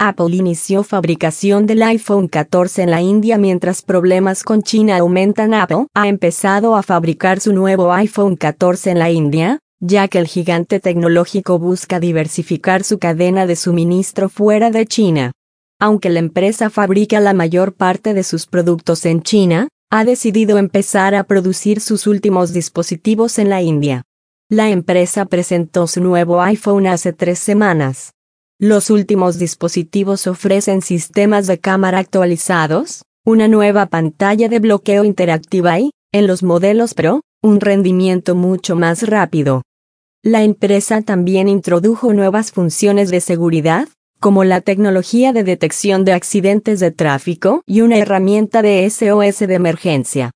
Apple inició fabricación del iPhone 14 en la India mientras problemas con China aumentan. Apple ha empezado a fabricar su nuevo iPhone 14 en la India, ya que el gigante tecnológico busca diversificar su cadena de suministro fuera de China. Aunque la empresa fabrica la mayor parte de sus productos en China, ha decidido empezar a producir sus últimos dispositivos en la India. La empresa presentó su nuevo iPhone hace 3 semanas. Los últimos dispositivos ofrecen sistemas de cámara actualizados, una nueva pantalla de bloqueo interactiva y, en los modelos Pro, un rendimiento mucho más rápido. La empresa también introdujo nuevas funciones de seguridad, como la tecnología de detección de accidentes de tráfico y una herramienta de SOS de emergencia.